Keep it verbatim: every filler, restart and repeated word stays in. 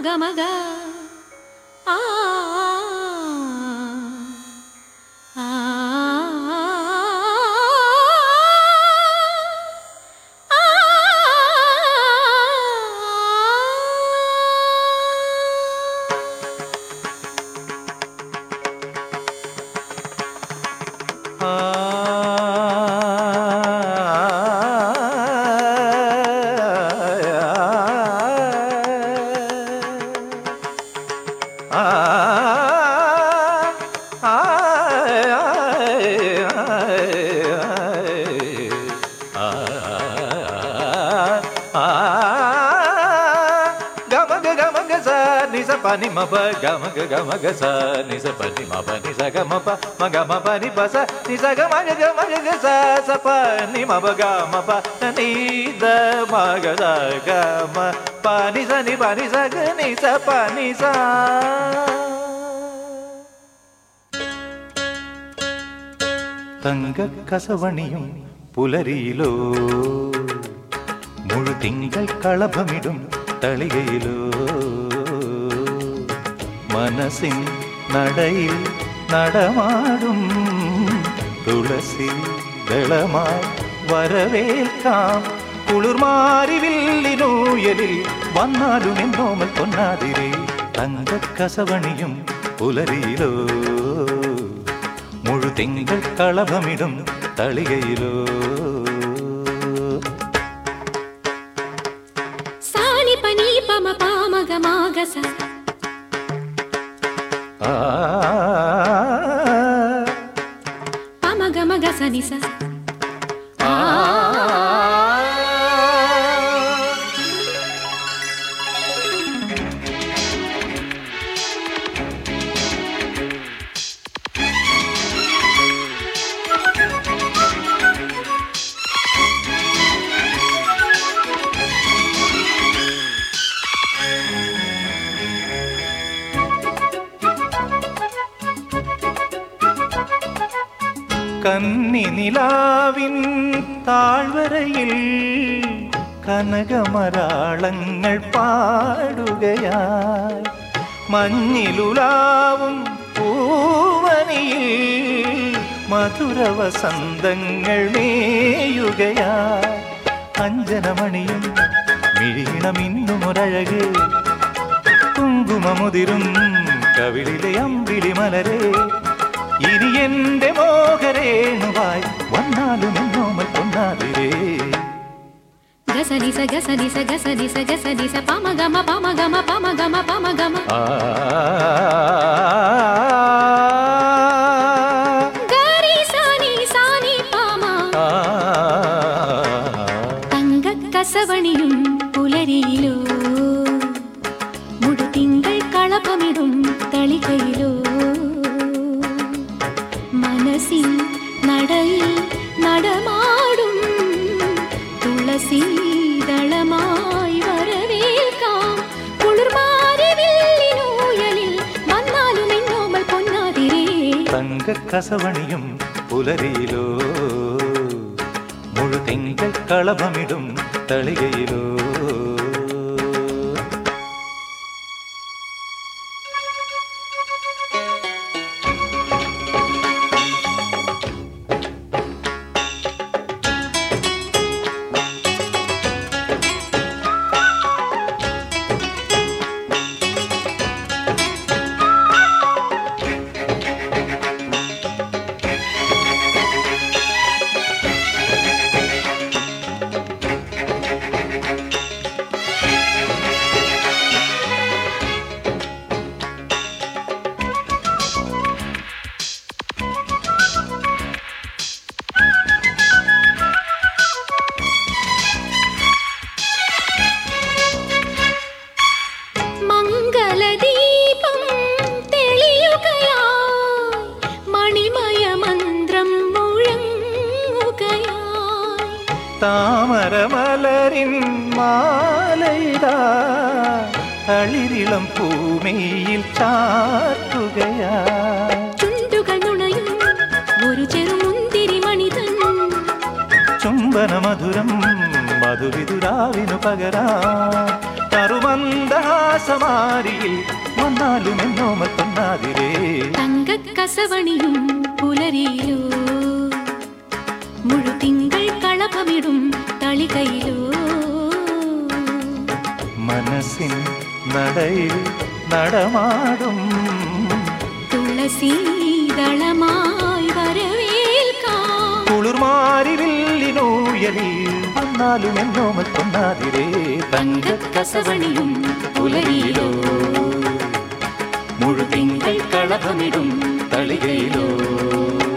മഗ മഗ ആ ആ Pani ma ba ga ma ga ga ma ga sa ni sa pa ni ma pa ni sa ga ma pa ma ga ma pa ni pa sa ni sa ga ma ga ga ma ga sa sa pa ni ma ba ga ma pa ni da ma ga sa ga ma pa ni sa ni pa ni sa ga ni sa pa ni sa തങ്ക കസവണിയും പുലരിയിലോ മുഴുതിങ്കൾ കളഭമിടും തളികയിലോ മനസ്സിൻ നടയിൽ നടമാടും തുളസി ദളമായി വരവേൽക്കാം കുളിർമാരിവില്ലിനൂയലിൽ വന്നാലും എന്നോമൽ പൊന്നാതിരേ തങ്കക്കസവണിയും പുലരിയിലോ മുഴുതിങ്കൾ കളഭമിടും തളികയിലോ സാനി പനി പമ പാമഗ മാഗസ പമഗ മഗ സനി സ കന്നി നിലാവിൻ താഴ്വരയിൽ കനകമരാളങ്ങൾ പാടുകയായി മഞ്ഞിലുലാവും പൂവനിയിൽ മധുരവസന്തങ്ങൾ മേയുകയായി അഞ്ജനമണിയും മിഴിണമിന്നുമൊരഴകേ കുങ്കുമമുതിരും കവിളിലെ അമ്പിളി മലരേ ഇനി എന്റെ മോഹരേണുവായി വന്നാലും എന്നോമൽ പൊന്നാതിരേ ഗസനി സ ഗസനി സ ഗസനി സ ഗസനി സ പമഗമ പമഗമ പമഗമ പമഗമ ഗരി സനി സനി പമ തങ്കക്കസവണിയും പുലരിയിലോ മുഴുതിങ്കൾ കളഭമിടും തളികയിലോ മനസ്സിൻ നടയിൽ നടമാടും തുളസി ദളമായി വരവേൽക്കാം കുളിർമാരിവില്ലിനൂയലിൽ വന്നാലും എന്നോമൽ പൊന്നാതിരേ തങ്കക്കസവണിയും പുലരിയിലോ മുഴുതിങ്കൾ കളഭമിടും തളികയിലോ താമരമലരിൻ മാലയിടാ തളിരിളം പൂമേയിൽ ചാർത്തുകയാ ചുണ്ടുകൾ നുണയും ഒരു ചെറുമുന്തിരി മണിതൻ ചുംബന മധുരം മധുവിതുരാവിനു പകരാ കറുമന്ദഹാസമാരിയിൽ വന്നാലും എന്നോമൽ പൊന്നാതിരേ തങ്കക്കസവണിയും പുലരിയിലോ മുഴുതിങ്കൾ കളഭമിടും തളികയിലോ മനസ്സിൻ നടയിൽ നടമാടും തുളസീദളമായി വരവേൽക്കാം കുളിർമാരിവില്ലിനൂയലിൽ വന്നാലും എന്നോമൽ പൊന്നാതിരേ തങ്കക്കസവണിയും പുലരിയിലോ മുഴുതിങ്കൾ കളഭമിടും തളികയിലോ